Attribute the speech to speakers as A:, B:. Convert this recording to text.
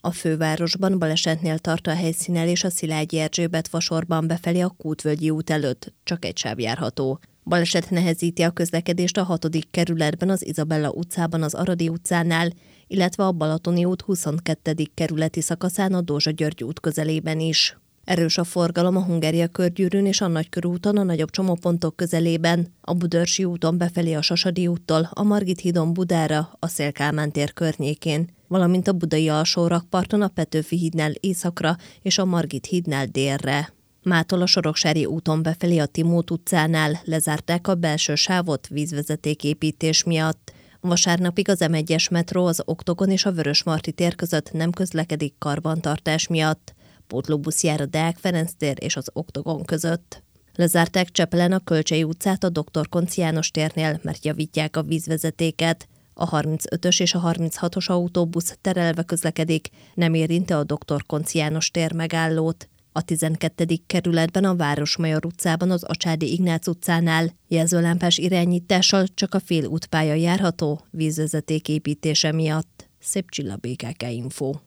A: A fővárosban balesetnél tart a helyszínelés a Szilágyi Erzsébet fasorban befelé a Kútvölgyi út előtt, csak egy sáv járható. Baleset nehezíti a közlekedést a 6. kerületben, az Izabella utcában, az Aradi utcánál, illetve a Balatoni út 22. kerületi szakaszán a Dózsa György út közelében is. Erős a forgalom a Hungária körgyűrűn és a Nagykörúton a nagyobb csomópontok közelében, a Budörsi úton befelé a Sasadi úttól, a Margit hídon Budára, a Széll-Kálmán tér környékén, valamint a budai alsórakparton a Petőfi hídnál északra és a Margit hídnál délre. Mától a Soroksári úton befelé a Timót utcánál lezárták a belső sávot vízvezetéképítés miatt. Vasárnapig az M1-es metró az Oktogon és a Vörösmarty tér között nem közlekedik karbantartás miatt. Pótlóbusz jár a Deák Ferenc tér és az Oktogon között. Lezárták Csepelen a Kölcsey utcát a Dr. Koncz János térnél, mert javítják a vízvezetéket. A 35-ös és a 36-os autóbusz terelve közlekedik, nem érinti a Dr. Koncz János tér megállót. A 12. kerületben a Városmajor utcában az Acsádi Ignác utcánál jelzőlámpás irányítással csak a félútpálya járható vízvezeték építése miatt. Szép Csilla, BKK Info.